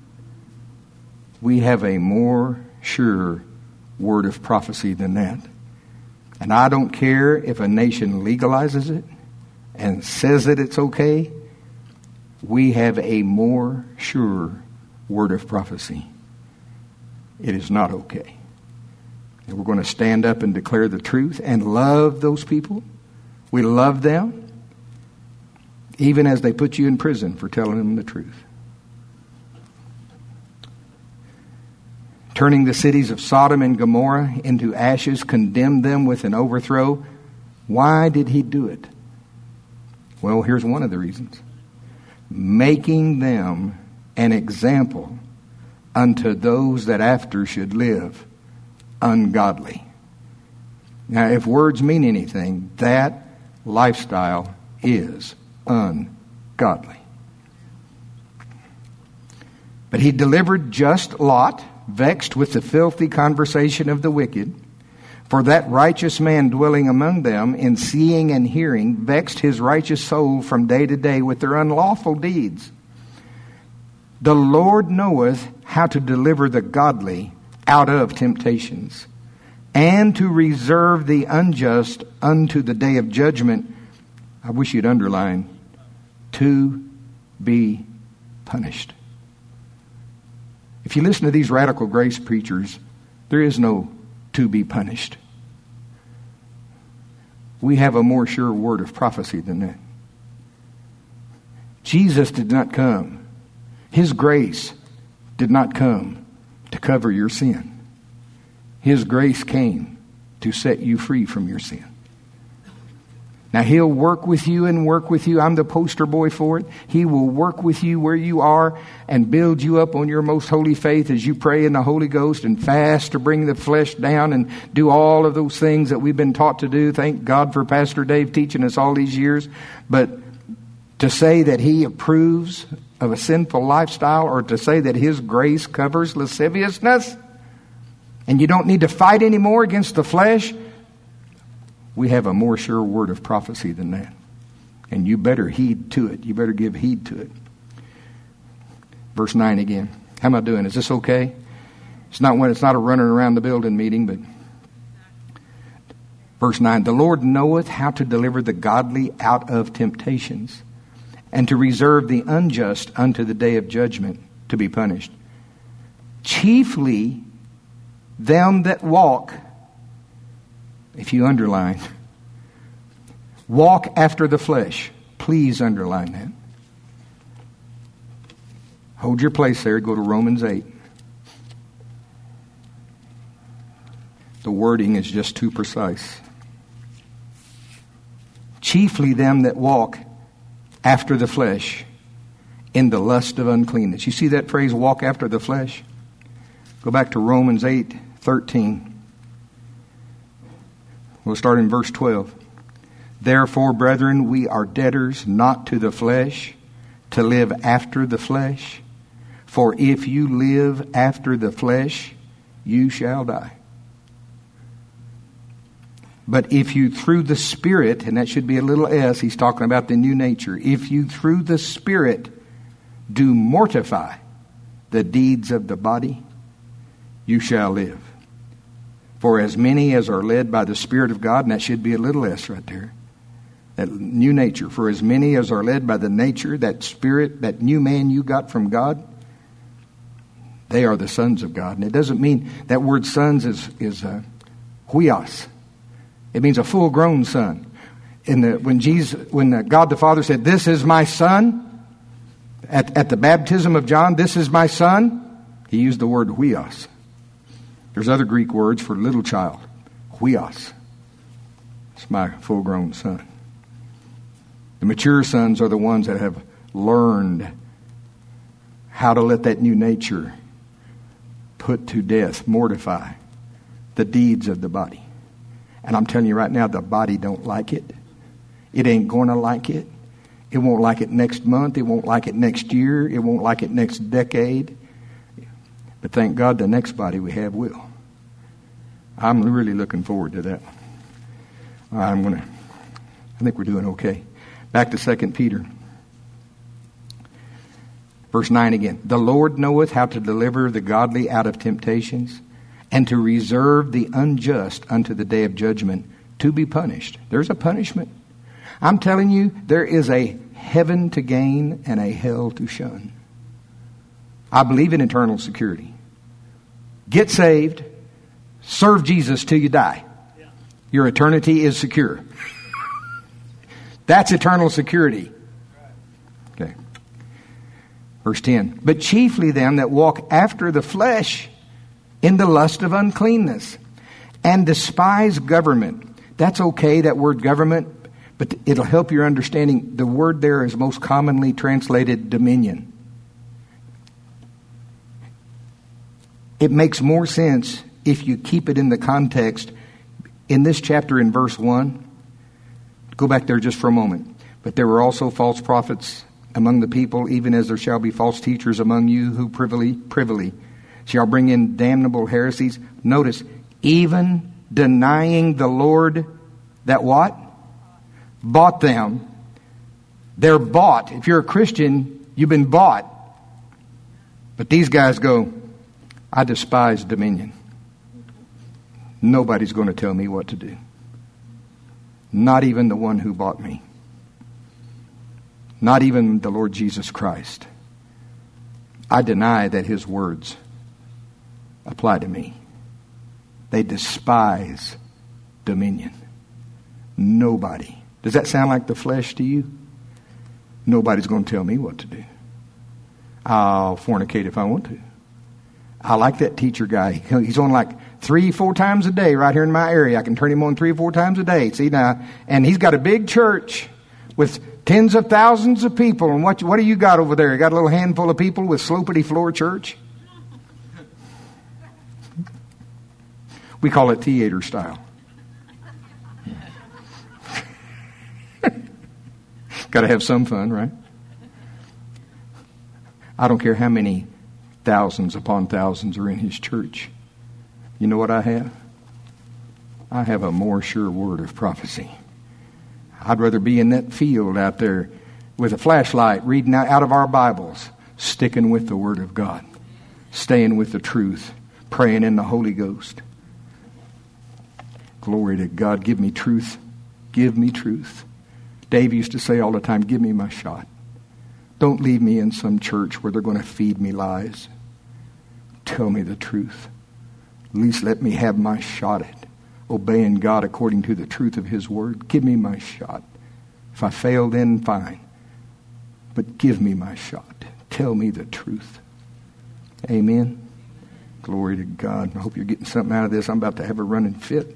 Speaker 1: We have a more sure word of prophecy than that. And I don't care if a nation legalizes it and says that it's okay. We have a more sure word of prophecy. It is not okay. And we're going to stand up and declare the truth and love those people. We love them, even as they put you in prison for telling them the truth. Turning the cities of Sodom and Gomorrah into ashes, condemned them with an overthrow. Why did He do it? Well, here's one of the reasons. Making them an example unto those that after should live ungodly. Now, if words mean anything, that lifestyle is ungodly. But He delivered just Lot, vexed with the filthy conversation of the wicked. For that righteous man dwelling among them, in seeing and hearing, vexed his righteous soul from day to day with their unlawful deeds. The Lord knoweth how to deliver the godly out of temptations, and to reserve the unjust unto the day of judgment. I wish you'd underline, to be punished. If you listen to these radical grace preachers, there is no to be punished. We have a more sure word of prophecy than that. Jesus did not come. His grace did not come to cover your sin. His grace came to set you free from your sin. Now, He'll work with you and work with you. I'm the poster boy for it. He will work with you where you are and build you up on your most holy faith as you pray in the Holy Ghost and fast to bring the flesh down and do all of those things that we've been taught to do. Thank God for Pastor Dave teaching us all these years. But to say that He approves of a sinful lifestyle, or to say that His grace covers lasciviousness and you don't need to fight anymore against the flesh, we have a more sure word of prophecy than that. And you better heed to it. You better give heed to it. Verse 9 again. How am I doing? Is this okay? It's not a running around the building meeting, but verse 9. The Lord knoweth how to deliver the godly out of temptations, and to reserve the unjust unto the day of judgment, to be punished. Chiefly them that walk, if you underline, walk after the flesh. Please underline that. Hold your place there. Go to Romans 8. The wording is just too precise. Chiefly them that walk after the flesh in the lust of uncleanness. You see that phrase, walk after the flesh? Go back to Romans 8:13. We'll start in verse 12. Therefore, brethren, we are debtors not to the flesh, to live after the flesh. For if you live after the flesh, you shall die. But if you through the Spirit, and that should be a little s, he's talking about the new nature. If you through the Spirit do mortify the deeds of the body, you shall live. For as many as are led by the Spirit of God, and that should be a little s right there, that new nature. For as many as are led by the nature, that Spirit, that new man you got from God, they are the sons of God. And it doesn't mean, that word sons is huios. It means a full-grown son. When God the Father said, "This is my son," at the baptism of John, "This is my son," He used the word huios. There's other Greek words for little child. Huios. It's my full-grown son. The mature sons are the ones that have learned how to let that new nature put to death, mortify the deeds of the body. And I'm telling you right now, the body don't like it. It ain't going to like it. It won't like it next month. It won't like it next year. It won't like it next decade. But thank God the next body we have will. I'm really looking forward to that. I think we're doing okay. Back to 2 Peter. Verse 9 again. The Lord knoweth how to deliver the godly out of temptations, and to reserve the unjust unto the day of judgment, to be punished. There's a punishment. I'm telling you, there is a heaven to gain and a hell to shun. I believe in eternal security. Get saved, serve Jesus till you die. Your eternity is secure. That's eternal security. Okay. Verse 10. But chiefly them that walk after the flesh in the lust of uncleanness, and despise government. That's okay, that word government, but it'll help your understanding. The word there is most commonly translated dominion. It makes more sense if you keep it in the context. In this chapter in verse 1, go back there just for a moment. But there were also false prophets among the people, even as there shall be false teachers among you who privily shall bring in damnable heresies. Notice, even denying the Lord that what? Bought them. They're bought. If you're a Christian, you've been bought. But these guys go, I despise dominion. Nobody's going to tell me what to do. Not even the one who bought me. Not even the Lord Jesus Christ. I deny that His words apply to me. They despise dominion. Nobody. Does that sound like the flesh to you? Nobody's going to tell me what to do. I'll fornicate if I want to. I like that teacher guy. He's on like 3-4 times a day right here in my area. I can turn him on 3 or 4 times a day. See now, and he's got a big church with tens of thousands of people. And what do you got over there? You got a little handful of people with slopity floor church? We call it theater style. Got to have some fun, right? I don't care how many thousands upon thousands are in his church. You know what I have? I have a more sure word of prophecy. I'd rather be in that field out there with a flashlight, reading out of our Bibles, sticking with the Word of God, staying with the truth, praying in the Holy Ghost. Glory to God. Give me truth. Give me truth. Dave used to say all the time, give me my shot. Don't leave me in some church where they're going to feed me lies. Tell me the truth. At least let me have my shot at obeying God according to the truth of His Word. Give me my shot. If I fail, then fine. But give me my shot. Tell me the truth. Amen. Glory to God. I hope you're getting something out of this. I'm about to have a running fit.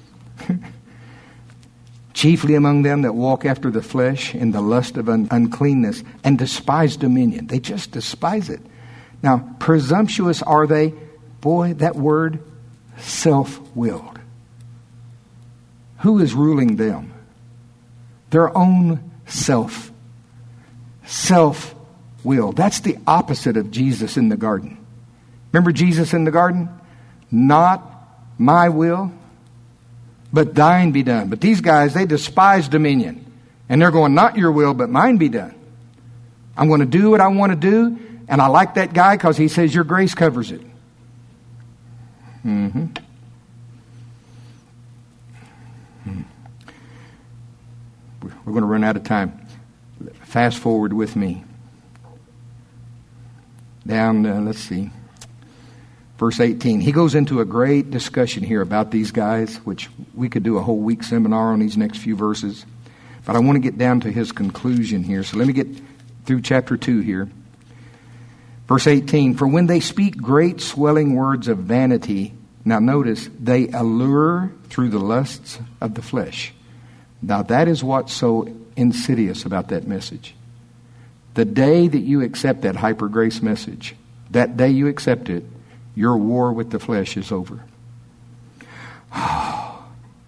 Speaker 1: Chiefly among them that walk after the flesh in the lust of uncleanness and despise dominion. They just despise it. Now, presumptuous are they? Boy, that word, self-willed. Who is ruling them? Their own self. Self-willed. That's the opposite of Jesus in the garden. Remember Jesus in the garden? Not my will, but thine be done. But these guys, they despise dominion. And they're going, not your will, but mine be done. I'm going to do what I want to do. And I like that guy because he says your grace covers it. Mm-hmm. We're going to run out of time. Fast forward with me. Down, let's see. Verse 18. He goes into a great discussion here about these guys, which we could do a whole week seminar on these next few verses. But I want to get down to his conclusion here. So let me get through chapter 2 here. Verse 18. For when they speak great swelling words of vanity, now notice, they allure through the lusts of the flesh. Now that is what's so insidious about that message. The day that you accept that hyper grace message, that day you accept it, your war with the flesh is over. I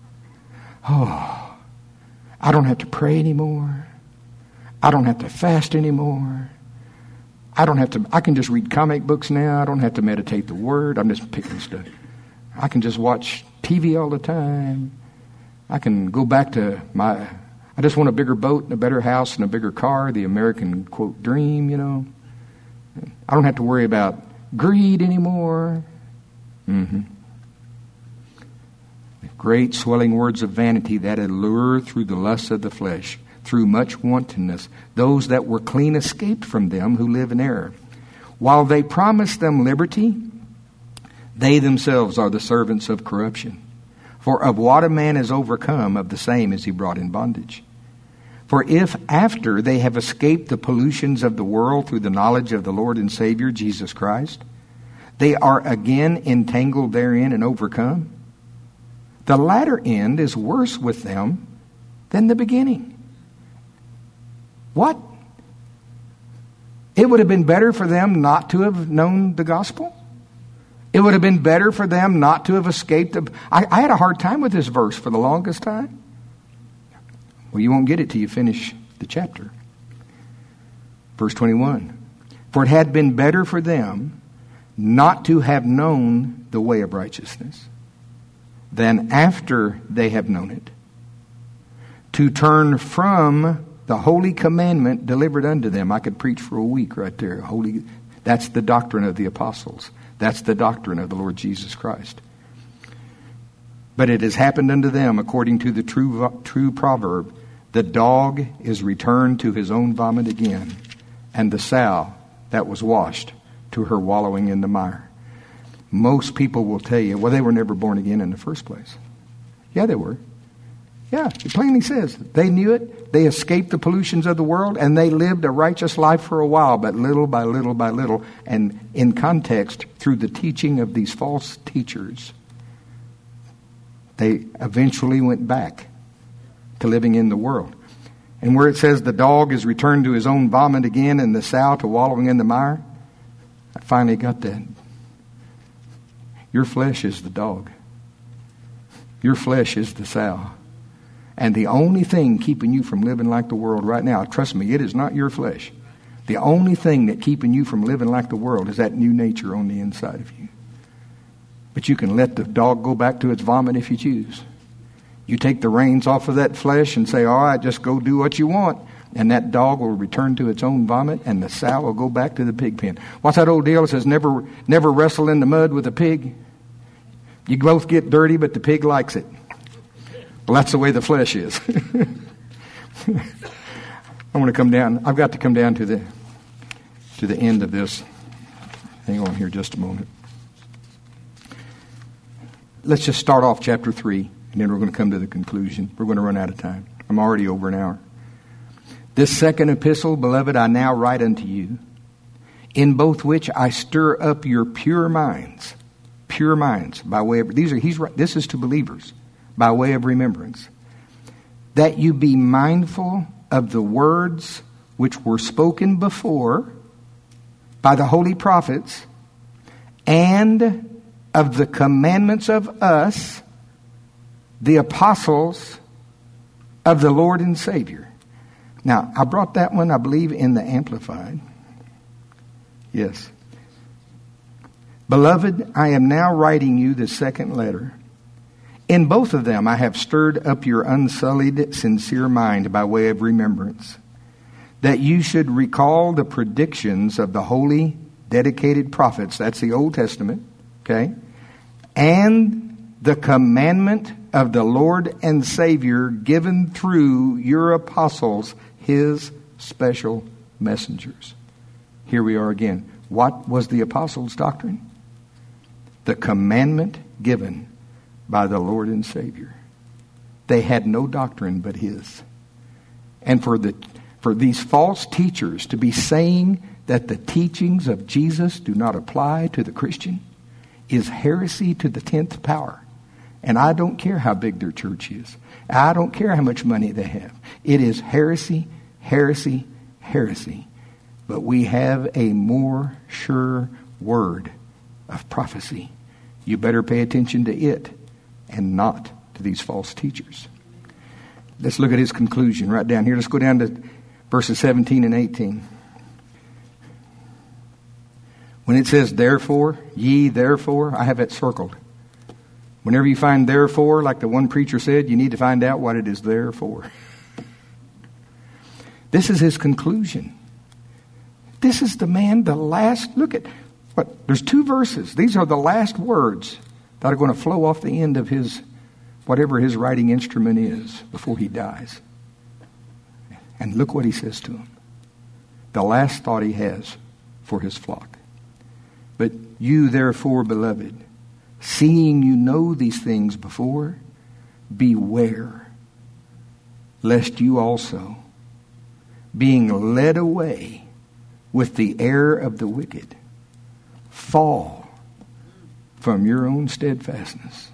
Speaker 1: don't have to pray anymore. I don't have to fast anymore. I can just read comic books now. I don't have to meditate the Word. I'm just picking stuff. I can just watch TV all the time. I can go back to I just want a bigger boat and a better house and a bigger car, the American, quote, dream, you know. I don't have to worry about greed anymore. Mm-hmm. Great swelling words of vanity that allure through the lusts of the flesh, through much wantonness, those that were clean escaped from them who live in error. While they promise them liberty, they themselves are the servants of corruption. For of what a man is overcome, of the same is he brought in bondage. For if after they have escaped the pollutions of the world through the knowledge of the Lord and Savior Jesus Christ, they are again entangled therein and overcome, the latter end is worse with them than the beginning. What? It would have been better for them not to have known the gospel? It would have been better for them not to have escaped. I had a hard time with this verse for the longest time. Well, you won't get it till you finish the chapter. Verse 21. For it had been better for them not to have known the way of righteousness than after they have known it, to turn from the holy commandment delivered unto them. I could preach for a week right there. That's the doctrine of the apostles. That's the doctrine of the Lord Jesus Christ. But it has happened unto them according to the true proverb, the dog is returned to his own vomit again, and the sow that was washed to her wallowing in the mire. Most people will tell you, well, they were never born again in the first place. Yeah, they were. Yeah, it plainly says they knew it. They escaped the pollutions of the world, and they lived a righteous life for a while, but little by little by little, and in context, through the teaching of these false teachers, they eventually went back to living in the world. And where it says the dog is returned to his own vomit again, and the sow to wallowing in the mire, I finally got that. Your flesh is the dog. Your flesh is the sow. And the only thing keeping you from living like the world right now, trust me, it is not your flesh. The only thing that keeping you from living like the world is that new nature on the inside of you. But you can let the dog go back to its vomit if you choose. You take the reins off of that flesh and say, all right, just go do what you want. And that dog will return to its own vomit, and the sow will go back to the pig pen. What's that old deal that says, never wrestle in the mud with a pig? You both get dirty, but the pig likes it. Well, that's the way the flesh is. I want to come down. I've got to come down to the end of this. Hang on here just a moment. Let's just start off chapter 3, and then we're going to come to the conclusion. We're going to run out of time. I'm already over an hour. This second epistle, beloved, I now write unto you, in both which I stir up your pure minds, by way of this is to believers, by way of remembrance, that you be mindful of the words which were spoken before by the holy prophets, and of the commandments of us, the apostles of the Lord and Savior. Now, I brought that one, I believe, in the Amplified. Yes. Beloved, I am now writing you the second letter. In both of them I have stirred up your unsullied, sincere mind by way of remembrance, that you should recall the predictions of the holy, dedicated prophets, that's the Old Testament, okay, and the commandment of the Lord and Savior given through your apostles, his special messengers. Here we are again. What was the apostles' doctrine? The commandment given by the Lord and Savior. They had no doctrine but his. And for these false teachers to be saying that the teachings of Jesus do not apply to the Christian is heresy to the 10th power. And I don't care how big their church is. I don't care how much money they have. It is heresy, heresy, heresy. But we have a more sure word of prophecy. You better pay attention to it and not to these false teachers. Let's look at his conclusion right down here. Let's go down to verses 17 and 18. When it says, therefore, ye therefore, I have it circled. Whenever you find therefore, like the one preacher said, you need to find out what it is there for. This is his conclusion. This is the man, the last, look at, there's 2 verses. These are the last words that are going to flow off the end of his, whatever his writing instrument is, before he dies. And look what he says to him. The last thought he has for his flock. But you therefore, beloved, seeing you know these things before, beware, lest you also, being led away with the error of the wicked, fall from your own steadfastness.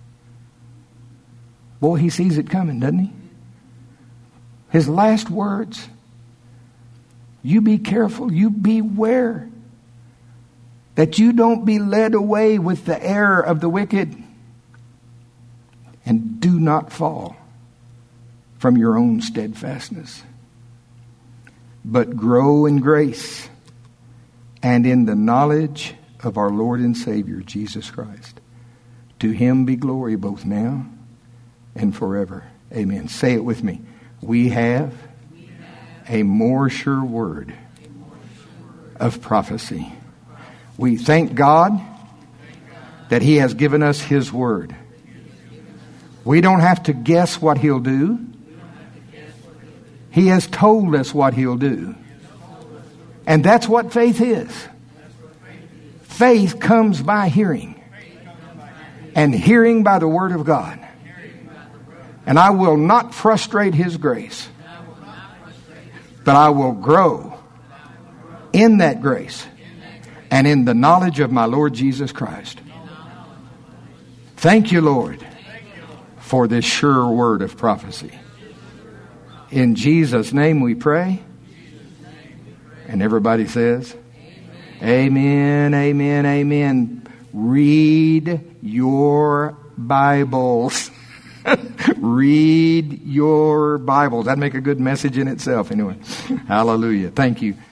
Speaker 1: Boy, he sees it coming, doesn't he? His last words, you be careful, you beware, that you don't be led away with the error of the wicked, and do not fall from your own steadfastness, but grow in grace and in the knowledge of our Lord and Savior, Jesus Christ. To him be glory both now and forever. Amen. Say it with me. We have a more sure word of prophecy. We thank God that he has given us his word. We don't have to guess what he'll do. He has told us what he'll do. And that's what faith is. Faith comes by hearing. And hearing by the word of God. And I will not frustrate His grace, but I will grow in that grace and in the knowledge of my Lord Jesus Christ. Thank you, Lord, for this sure word of prophecy. In Jesus' name we pray. And everybody says, amen, amen, amen. Read your Bibles. Read your Bibles. That'd make a good message in itself anyway. Hallelujah. Thank you.